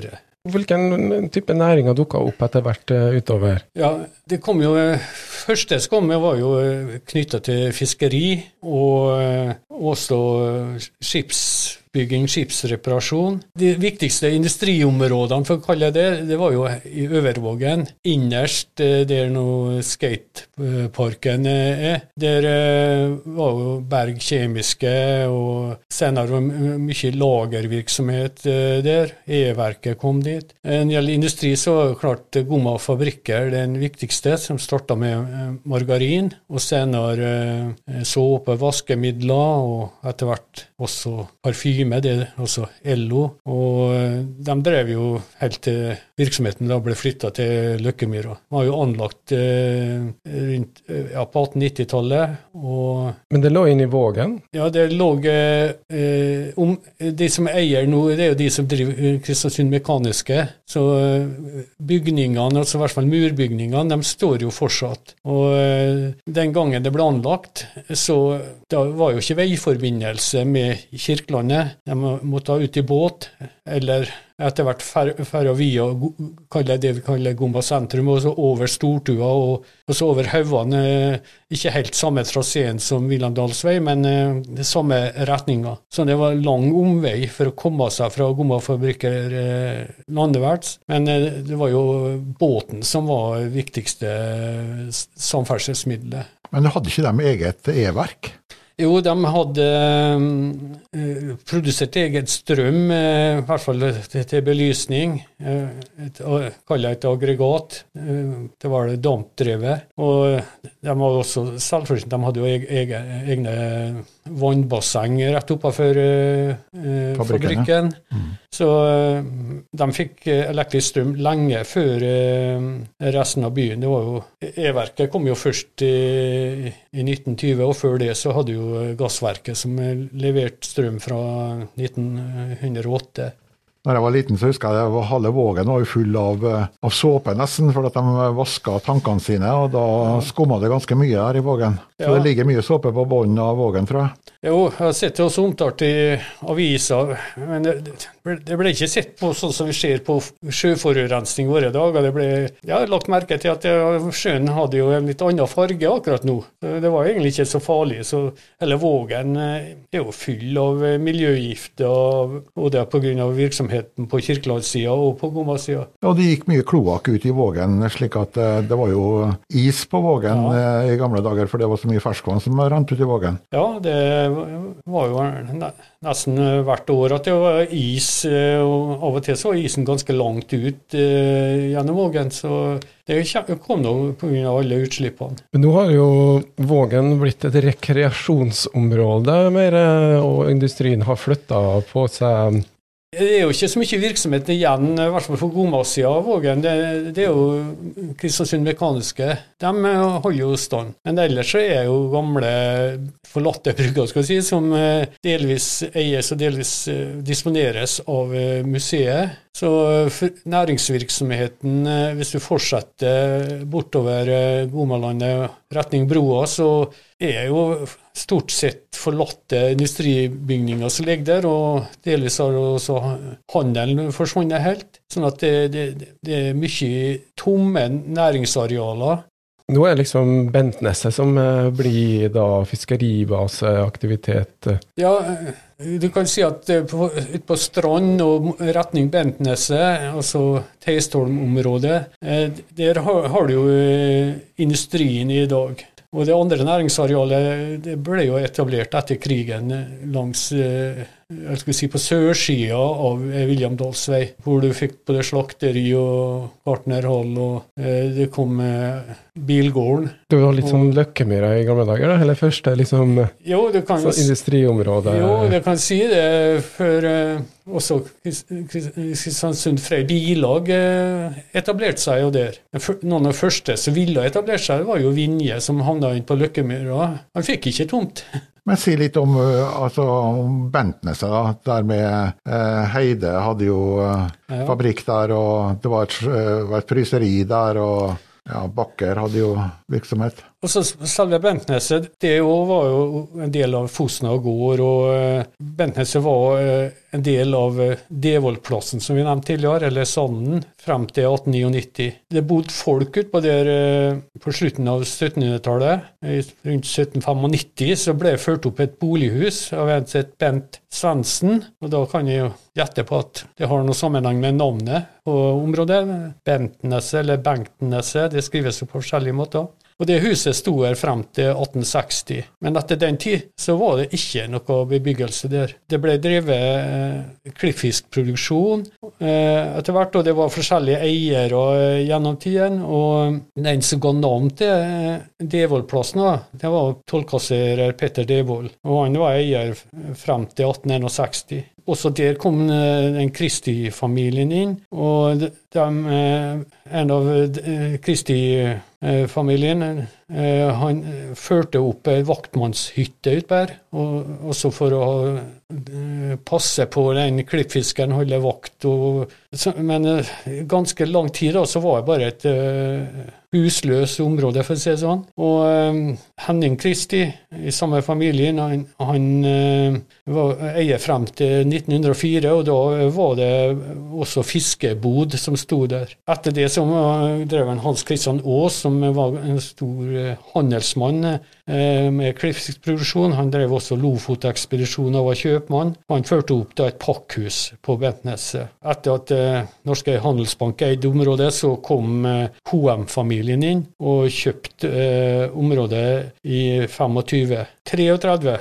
Hvilken type næringer dukket opp etter hvert utover? Ja, det kom jo, første som kom var jo knyttet til fiskeri, og også skipsbygging, skipsreparasjon. De viktigste industriområdene, for å kalle det, det var jo i Øvervågen, innerst der nå skateparken er. Der var jo Berg Kjemiske, og senere var mye lagervirksomhet der. E-verket kom dit. Når det gjelder industri, så var jo klart Gomma fabrikker den viktigste, som startet med margarin, og senere såpe, vaskemidler, og etter hvert også parfyme, det er også Ello, og de drev jo helt til virksomheten da ble flyttet til Løkkemyra. De var jo anlagt eh, rundt, ja, på atten nitti-tallet. Og, Men det lå inn i Vågen? Ja, det lå eh, om, de som eier nå, det er jo de som driver Kristiansund Mekaniske, så bygningene, altså i hvert fall murbygningene, de står jo fortsatt. Og eh, den gangen det ble anlagt, så da var jo ikke veiforbindelse med Kirkelandet. De måtte ut i båt, eller etter hvert ferdig via det vi kaller Gomma sentrum, og så over Stortua, og, og så over Haugene, ikke helt samme traseen som Vilandalsvei, men det samme retninga. Så det var lang omvei for å komme seg fra Gomma-fabrikker eh, landeverds, men eh, det var jo båten som var viktigste samferdselsmiddelet. Men du hadde ikke dem eget e-verk? Jo, de hadde eh, produsert eget strøm, eh, i hvert fall til, til belysning, eh, et, kallet et aggregat, eh, det var det dampdrevet, og de var også selvfølgelig, de hadde jo ege, egne vannbasseng rett oppenfor eh, fabrikken, mm. så eh, de fikk elektrisk strøm lenge før eh, resten av byen. Det var jo, E-verket kom jo først i, i nitten tjue, og før det så hadde jo gassverket som leverte strøm fra nitten hundre og åtte. Når jeg var liten så husker jeg at halve Vågen var jo full av, av såpe nesten, for at de vasket tankene sine, og da skummet det ganske mye her i Vågen. Så ja. Det ligger mye såpe på bånden av Vågen, tror jeg. Jo, jeg har sett det også omtalt i aviser, men det, det ble ikke sett på sånn som vi ser på sjøforurensning våre dager. Det ble, jeg har lagt merke til at det, sjøen hadde jo en litt annen farge akkurat nå. Det var egentlig ikke så farlig, så hele Vågen er jo full av miljøgifter, og det er på grunn av virksomheten på Kirkelandssiden og på Gomma-siden. Ja, det gikk mye kloakk ut i Vågen, slik at det var jo is på Vågen ja. I gamle dager, for det var så mye ferskvann som rant ut i Vågen. Ja, det var jo nesten hvert år at det var is, og av og til så var isen ganske langt ut eh, gjennom Vågen, så det kom nå på grunn av alle utslippene. Men nå har jo Vågen blitt et rekreasjonsområde mer, og industrien har flyttet på seg. Det er jo ikke så mye virksomhet igjen, i hvert fall for Gomma-siden av Vågen. Det, det er jo Kristiansund Mekaniske. De holder jo stand. Men ellers så er jo gamle forlatte brygger, skal jeg si, som delvis eies og delvis disponeres av museet. Så næringsvirksomheten, hvis du fortsetter bortover Gommalandet retning broa, så er jo stort sett forlatte industribygninger som ligger der, og delvis har også handelen forsvunnet helt. Sånn at det, det, det er mye tomme næringsarealer. Nå er liksom Bentneset som blir da fiskeribaseaktivitet. Ja, du kan si at på, ut på Strand og retning Bentneset, altså Teistholm-området, der har, har du jo industrien i dag. Og det andre næringsarealet det ble jo etablert etter krigen langs, jeg skal si på sørsida av Viljamdalsvei, hvor du fikk både slakteri og gartnerhall, og det kom bilgården. Det var litt sånn Løkkemyra i gamle dager, da? Eller første liksom jo, det kan, så industriområde? Jo, det kan si det, for også Kristiansund Frei Bilag etablerte seg jo der. Noen av de første som ville etablere seg var jo Vinje, som havna inn på Løkkemyra. Han fikk ikke tomt. Men si litt om, altså, om Bentneset, da. Der med eh, Heide hadde jo eh, ja. Fabrikk der, og det var et, var et fryseri der, og ja, Bakker hadde jo virksomhet. Og så selve Bentneset, det jo var jo en del av Fosna gård, og Bentneset var en del av Devoldplassen, som vi nevnte tidligere, eller Sanden, frem til atten nittini. Det bodde folk ut på der på slutten av syttenhundretallet. Rundt sytten nittifem så ble det ført opp et bolighus av en som het Bent Svendsen, og da kan jeg jo gjette på at det har noe sammenheng med navnet på området. Bentneset eller Bengtneset, det skrives jo på forskjellige måter. Og det huset sto her frem til atten seksti. Men etter den tid så var det ikke noe bebyggelse der. Det ble drevet eh, klippfiskproduksjon eh, etter hvert, og det var forskjellige eiere eh, gjennom tiden. Og den som ga navn til eh, Devoldplassen, det var tollkasserer Petter Devold. Og han var eier frem til atten seksti. Også der kom den Kristi-familien inn, og de, de, en av Kristi-familien, han førte opp en vaktmannshytte ut der, og også for å passe på den klippfisken, holde vakt. Og, men ganske lang tid da, så var det bare et husløs område, for å si det sånn. Og Henning Kristi, i samme familien, han, han var eier frem til nitten hundre og fire, og da var det også fiskebod som stod der. Etter det så drev en Hans Christian Aas, som var en stor handelsmann med klippfiskproduksjon. Han drev også Lofotekspedisjon og var kjøpmann. Han førte opp da et pakkhus på Bentneset. Etter at Norske Handelsbank eide området, så kom H M-familien inn og kjøpte området i tjuefem. treogtredve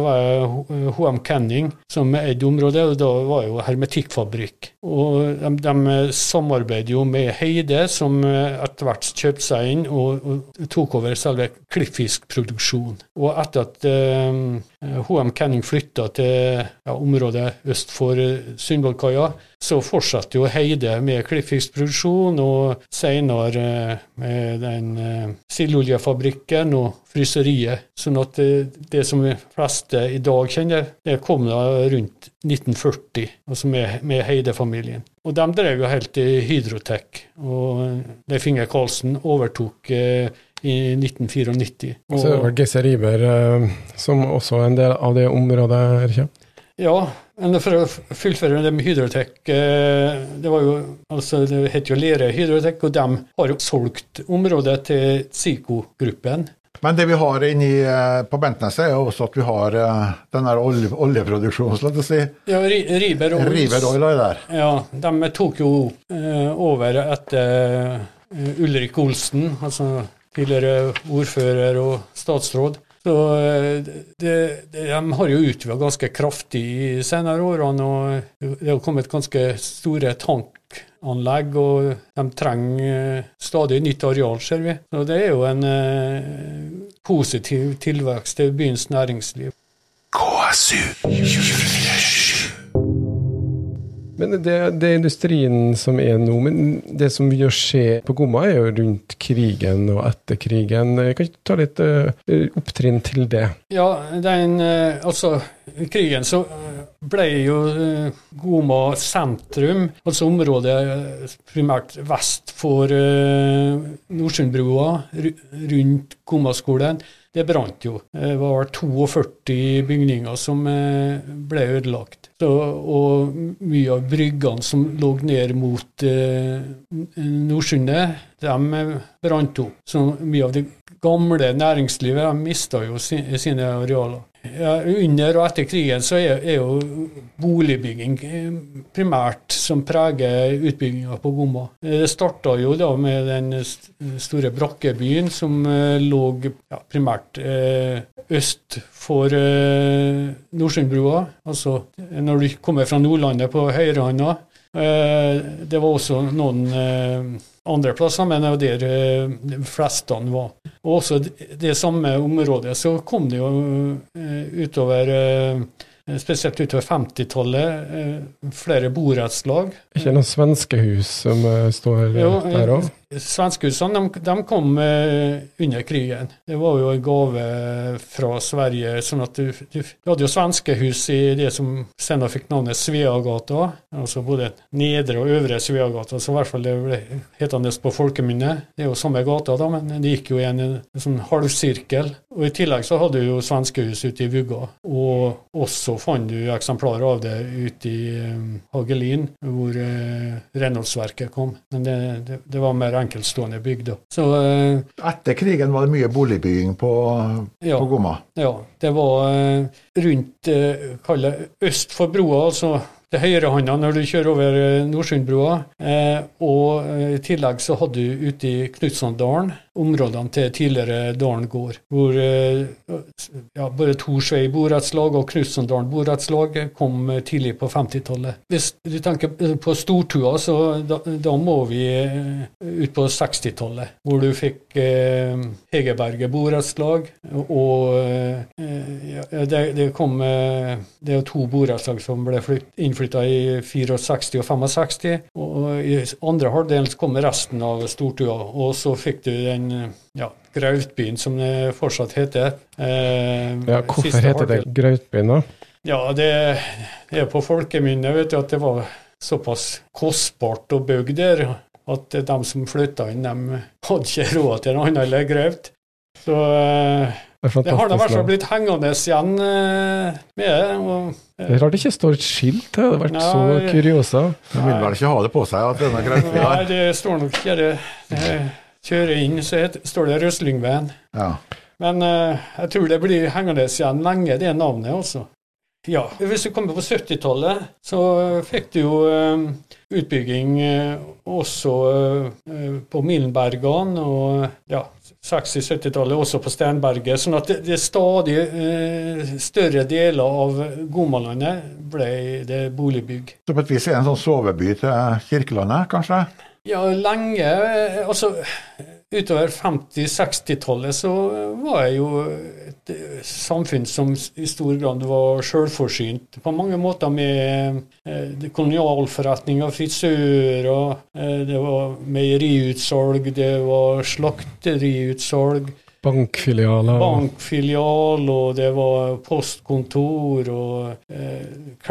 var H M Kenning som eide området, og da var jo hermetikkfabrikk. Og de, de samarbeidet jo med Heide, som etter hvert kjøpte seg inn og, og tok over selve klippfiskproduksjon. Og etter at uh, H M Kenning flyttet til ja, området øst for Sundvollkaia, så fortsatte jo Heide med klippfiskproduksjon, og senere uh, med den uh, sildoljefabrikken og fryseriet. Sånn at det, det som de fleste i dag kjenner, det kom da rundt nitten førti, altså med, med Heide-familien. Og de drev jo helt i Hydrotek, og Leif Inge Karlsen overtok eh, i nitten nittifire. Og så var det Gesse Riber eh, som også er en del av det området, er ikke? Ja, men for å fullføre det med Hydrotek, eh, det var jo, altså det heter jo Lerøy Hydrotek, og de har jo solgt området til Zico-gruppen. Men det vi har inni på Bentneset er jo også at vi har den der olje, oljeproduksjonen, slett å si. Ja, Riber Oil. Riber Oil er der. Ja, de tok jo eh, over etter uh, Ulrik Olsen, altså tidligere ordfører og statsråd. Så uh, det, det, de har jo utvidet ganske kraftig i senere årene, og det har kommet ganske store tank anlegg, og de trenger stadig nytt areal, ser vi. Så det er jo en eh, positiv tilvekst til byens næringsliv. K S U tjuefire sju. Men det, det er industrien som er nå, men det som vil skje på Gomma er jo rundt krigen og etter krigen. Jeg kan ikke ta litt uh, opptrinn til det? Ja, den, uh, altså, krigen så ble jo uh, Gomma sentrum, altså området primært vest for uh, Nordsundbrua, rundt Gommaskolen. Det brant jo. Det var førti bygninger som ble ødelagt. Så, og mye av bryggene som lå ned mot eh, Nordsundet, de brant opp. Så mye av det gamle næringslivet de mistet jo sine, sine arealer. Ja, under og etter krigen så er, er jo boligbygging primært som preger utbyggingen på Gomma. Det startet jo da med den store brakkebyen som lå ja, primært eh, øst for eh, Nordsundbrua. Altså når du kommer fra Nordlandet på høyrehånda. Eh, det var også noen eh, andre plasser, men det var der de fleste var. Og også det samme området så kom det jo utover, spesielt utover femtitallet, flere borettslag. Ikke noen svenske hus som står jo, der også? svenskehusene, de, de kom uh, under krigen. Det var jo en gave fra Sverige, sånn at du, du, du hadde jo svenskehus i det som senere fikk navnet Sveagata, altså både nedre og øvre Sveagata, så i hvert fall det ble hetende på folkemunne. Det er jo samme gata da, men det gikk jo i en, en sånn halvsirkel. Og i tillegg så hadde du jo svenskehus ute i Vugga, og også fant du eksemplarer av det ute i um, Hagelin, hvor uh, renholdsverket kom. Men det, det, det var mer enkeltstående bygd da. Så, uh, Etter krigen var det mye boligbygging på, ja, på Gomma? Ja, det var uh, rundt uh, kalle øst for broa, altså til høyrehånda når du kjører over Nordsundbrua, eh, og eh, i tillegg så hadde du ute i Knutsandalen områdene til tidligere Dalen gård, hvor eh, ja, både Torsvei borettslag og Knutsandalen borettslag kom tidlig på femtitallet. Hvis du tenker på Stortua, så da, da må vi eh, ut på sekstitallet, hvor du fikk eh, Hegerberget borettslag, og eh, ja, det, det kom eh, det er jo to borettslag som ble flytt, innflyttet i sekstifire og femogseksti, og i andre halvdelen kom resten av Stortua, og så fikk du den ja, Grautbyen, som det fortsatt heter. Eh, ja, hvorfor heter det Grautbyen da? Ja, det er på folkeminnet, vet du, at det var såpass kostbart å bygge der, at de som flyttet inn, de hadde ikke råd til en annen eller Graut. Så eh, det, det har da hvert fall blitt hengende igjen eh, med det. Og, eh, det er rart det ikke står et skilt, det hadde vært nei, så kuriosa. De vil vel ikke ha det på seg at denne Grautbyen her? Nei, det står nok ikke det. det kjører inn, så het, står det Røslingveien. Ja. Men eh, jeg tror det blir hengende igjen lenge, det navnet også. Ja, hvis du kommer på syttitallet, så fikk du jo eh, utbygging eh, også eh, på Millenbergan, og ja, seksti-syttitallet også på Stenberget, sånn at det, det stadig eh, større deler av Gomalandet ble det boligbygg. Så på et vis er det en sånn soveby til Kirkelandet, kanskje? Ja, lenge, altså utover femti-sekstitallet så var jeg jo et samfunn som i stor grad var selvforsynt på mange måter med eh, kolonialforretninger, frisører, eh, det var meieriutsalg, det var slakteriutsalg, bankfilialer, bankfilial, og det var postkontor og eh,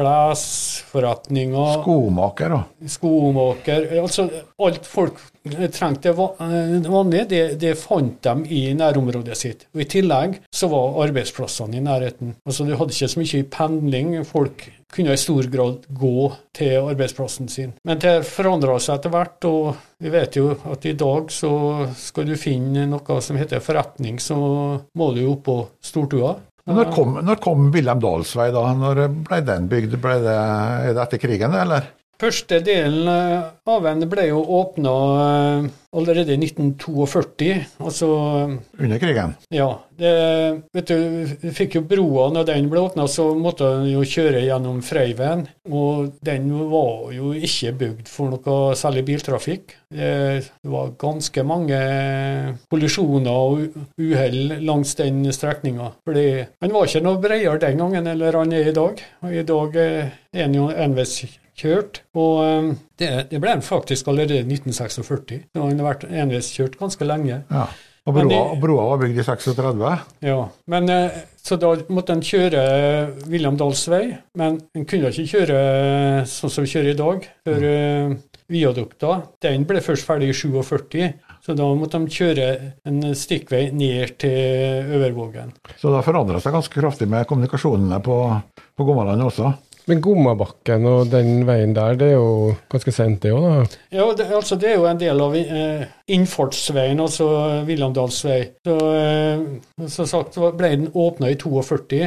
klesforretninger. Skomaker da. Skomaker, altså alt folk trengte vanlig, det, det fant dem i nærområdet sitt. Og i tillegg så var arbeidsplassene i nærheten. Altså du hadde ikke så mye pendling, folk kunne i stor grad gå til arbeidsplassen sin. Men det forandret seg etter hvert, og vi vet jo at i dag så skal du finne noe som heter forretning, så må du jo opp på Stortua. Når kom, når kom Wilhelm Dahlsvei da? Når ble den bygd? Ble det, er det etter krigen, eller? Første delen av den ble jo åpnet allerede i nitten førti-to, altså... Under krigen? Ja, det, vet du, vi fikk jo broa når den ble åpnet, så måtte den jo kjøre gjennom Freiven, og den var jo ikke bygd for noe særlig biltrafikk. Det var ganske mange kollisjoner og uheld langs den strekningen, fordi den var ikke noe bredere den gangen, eller han er i dag, og i dag er den jo enveis kjørt, og det, det ble den faktisk allerede i nitten førtiseks, så den har vært enveiskjørt ganske lenge. Ja, og broa, det, broa var bygd i tretiseks? Ja, men så da måtte den kjøre Wilhelm Dahlsvei, men den kunne ikke kjøre sånn som vi kjører i dag, for mm. viadukta, den ble først ferdig i førtisju, så da måtte de kjøre en stikkvei ned til Øvervågen. Så da forandret seg ganske kraftig med kommunikasjonene på, på Gommaland også? Men Gommabakken og den veien der, det er jo ganske sent det også da? Ja, det, altså det er jo en del av eh, innfartsveien, altså Wilhelmdalsvei. Så, eh, så sagt ble den åpnet i førtito,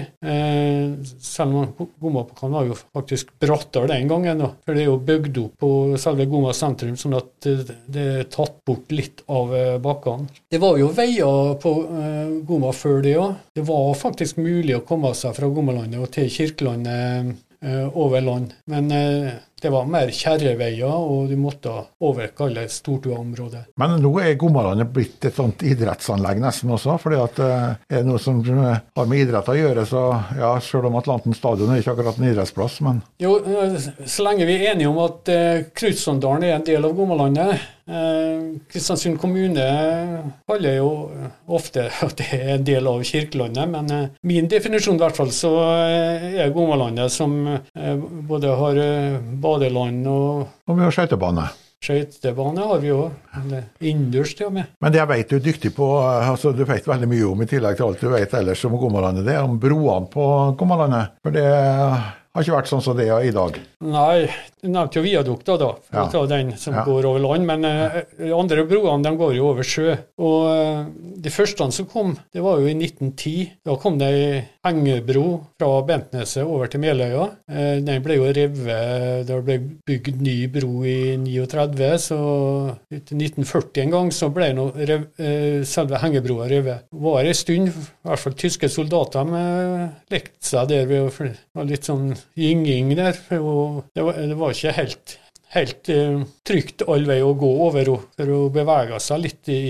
eh, selv om Gommabakken var jo faktisk brattere den gangen da, for det er jo bygd opp på selve Gomma sentrum, sånn at det, det er tatt bort litt av eh, bakkene. Det var jo veier på eh, Gomma før det også. Det var faktisk mulig å komme seg fra Gommalandet og til Kirkelandet over land. Men eh, det var mer kjerreveier, og du måtte over alle Stortua-området. Men nå er Gommalandet blitt et sånt idrettsanlegg nesten også, fordi at er det noe som har med idrett å gjøre, så ja, selv om Atlanten stadion er ikke akkurat en idrettsplass, men... Jo, så lenge vi er enige om at eh, Krutsunddalen er en del av Gommalandet, Eh, Kristiansund kommune kaller jo ofte at det er en del av Kirkelandet, men eh, min definisjon i hvert fall så eh, er Gommalandet som eh, både har eh, badeland og... Og vi har skøytebane. Skøytebane har vi jo, eller innendørs til og med. Men det jeg vet du er dyktig på, altså du vet veldig mye om i tillegg til alt du vet ellers om Gommalandet, det er om broene på Gommalandet, for det har ikke vært sånn som det er i dag. Nei, du nevnte jo viadukter da, for Ja. å ta den som Ja. går over land, men eh, andre broene de går jo over sjø. Og eh, de første som kom, det var jo i nitten ti. Da kom det en hengebro fra Bentneset over til Meløya. Eh, den ble jo revet, det ble bygd ny bro i trettini, så i nitten førti en gang så ble no rev, eh, selve hengebroa revet. Det var en stund, i hvert fall tyske soldater med lekte seg der ved å var litt sånn gynging der, og det var, det var ikke helt, helt uh, trygt all vei å gå over for å bevege seg litt i,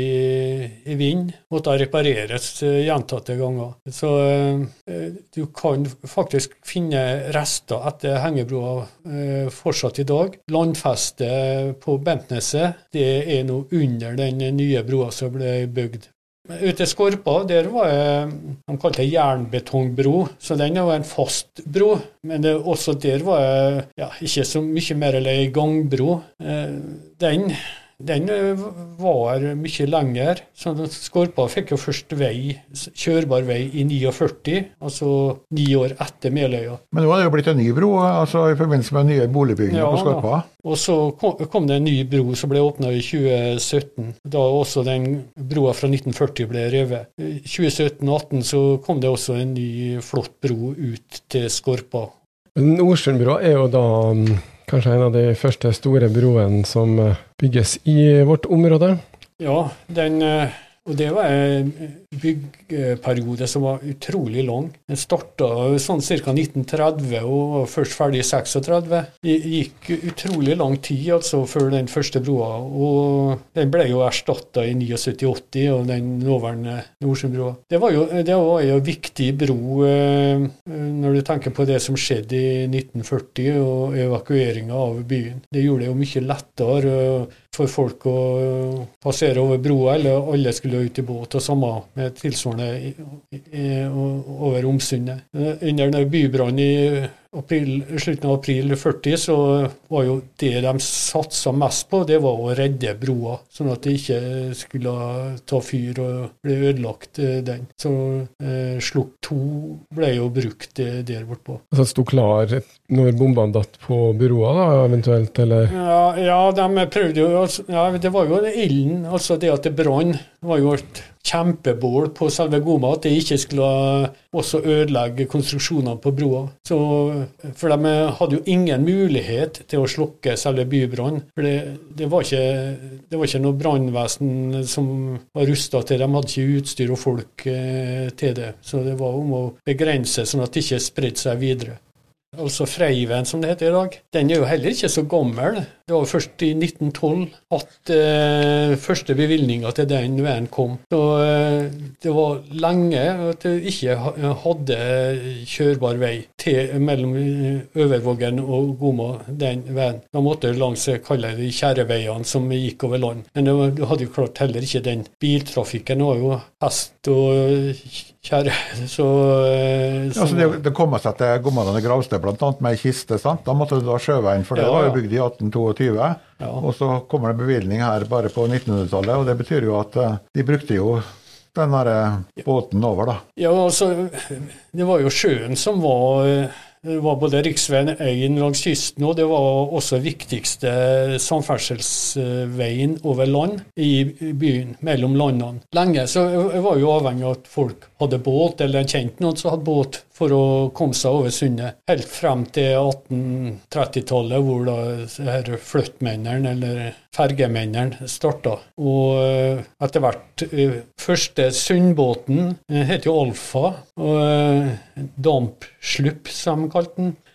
i vind, måtte repareres uh, gjentatte ganger. Så uh, du kan faktisk finne rester etter hengebroa uh, fortsatt i dag. Landfestet på Bentneset, det er nå under den nye broa som ble bygd. Ute i Skorpa, der var det, de kalte det jernbetongbro, så den var en fast bro, men det, også der var det ja, ikke så mye mer eller en gangbro. Den, den var mye lenger, så Skorpa fikk jo først vei, kjørbar vei i førtini, altså ni år etter Meløya. Men nå har det jo blitt en ny bro, altså i forbindelse med nye boligbygninger Ja, på Skorpa. da. Og så kom, kom det en ny bro som ble åpnet i tjue sytten, da også den broa fra nitten førti ble revet. I tjue sytten atten så kom det også en ny flott bro ut til Skorpa. Nordsundbrua er jo da um, kanskje en av de første store broene som uh, bygges i vårt område. Ja, den, eh, og det var en byggperiode som var utrolig lang. Den startet sånn cirka nitten tretti og var først ferdig i trettini. Det gikk utrolig lang tid altså før den første broa, og den ble jo erstattet i syttini åtti og den nåværende Nordsundbrua. Det var jo det var jo en viktig bro eh, når du tenker på det som skjedde i nitten førti og evakueringen av byen. Det gjorde det jo mye lettere for folk å passere over broa, eller alle skulle ut i båt, og samme med tilsvarende i, i, i, over Omsundet. Under den bybrannen i april, slutten av april førti, så var jo det de satsa mest på, det var å redde broa, sånn at det ikke skulle ta fyr og bli ødelagt den. Så eh, slukk to ble jo brukt eh, der bortpå. Altså stod klar når bombene datt på broa da, eventuelt, eller? Ja, ja, de prøvde jo, altså, ja, det var jo ilden, altså det at det brann, var jo et kjempebål på selve Goma, at det ikke skulle også ødelegge konstruksjonene på broa. Så, for de hadde jo ingen mulighet til å slukke selve bybrannen, for det, det, var ikke, det var ikke noe brannvesen som var rustet til, de hadde ikke utstyr og folk eh, til det, så det var om å begrense sånn at det ikke spredde seg videre. Altså Freiven, som det heter i dag, den er jo heller ikke så gammel. Det var først i nitten tolv at eh, første bevilgningen til den veien kom. Så eh, det var lenge at det ikke hadde kjørbar vei til mellom Øvervågen og Goma, den veien. Da måtte det langs kalle det kjæreveiene som gikk over land. Men det var, du hadde jo klart heller ikke den biltrafikken. Det var jo hest og kjære. Så, eh, så Altså det, det kom seg til Gommalandet gravsted, blant annet med kiste, sant? Da måtte du da sjøveien, for det Ja, var jo ja. bygd i atten tjueto, Ja. og så kommer det bevilgning her bare på nittenhundretallet, og det betyr jo at eh, de brukte jo den der eh, båten over da. Ja, altså, det var jo sjøen som var, det var både riksveien én langs kysten, og det var også viktigste samferdselsveien over land i byen, mellom landene. Lenge så jeg var jo avhengig av at folk hadde båt, eller en kjent noen som hadde båt, for å komme seg over sundet. Helt frem til atten tretti-tallet, hvor da her flyttmennene, eller fergemennene, startet. Og etter hvert, første sundbåten heter jo Alfa, og dampslupp, som de kalte den.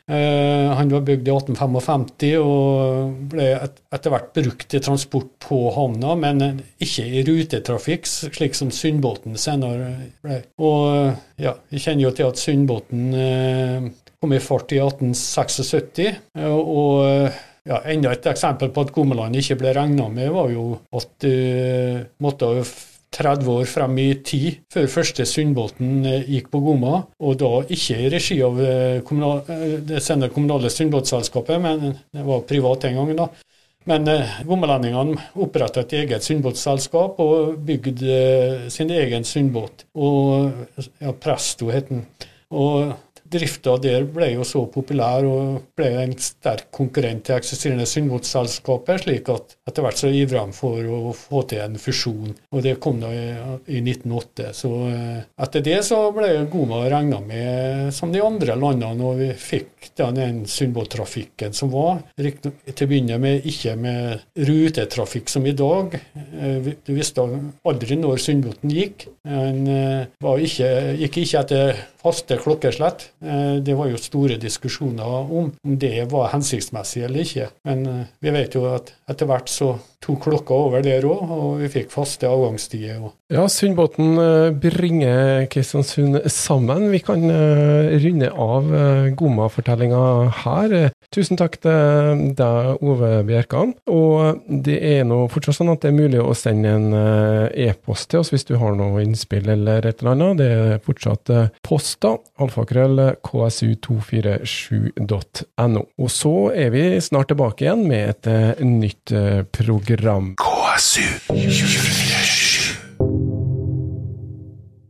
Eh, han var bygd i atten femtifem og ble et, etter hvert brukt til transport på havna, men ikke i rutetrafikk, slik som Sundbåten senere ble. Og ja, vi kjenner jo til at Sundbåten eh, kom i fart i atten syttiseks, og ja, enda et eksempel på at Gomaland ikke ble regnet med var jo at du uh, måtte tretti år frem i tid før første Sundbåten uh, gikk på Goma, og da ikke i regi av uh, kommunal, uh, det senere kommunale Sundbåtselskapet, men det var privat en gang da. Men uh, gomalendingene opprettet et eget Sundbåtselskap og bygde uh, sin egen Sundbåt, og ja, Presto het den. Og drifta der ble jo så populær og ble en sterk konkurrent til eksisterende Sundbåtselskapet, slik at etter hvert så ivret de for å få til en fusjon, og det kom da i, i nitten null åtte. Så etter det så ble Goma regnet med som de andre landene, og vi fikk da den Sundbåttrafikken som var, til å begynne med ikke med rutetrafikk som i dag. Du visste aldri når Sundbåten gikk, men var ikke, gikk ikke etter faste klokkeslett. Det var jo store diskusjoner om om det var hensiktsmessig eller ikke. Men vi vet jo at etter hvert så tok klokka over der også, og vi fikk faste avgangstider. Ja, Sundbåten bringer Kristiansund sammen. Vi kan runde av Goma-fortellingen her. Tusen takk til deg, Ove Bjerkan. Og det er nå fortsatt sånn at det er mulig å sende en e-post til oss hvis du har noe innspill eller et eller annet. Det er fortsatt posta, alfakrøll, k s u to fire sju punktum n o. Og så er vi snart tilbake igjen med et nytt program. K S U tjuefire sju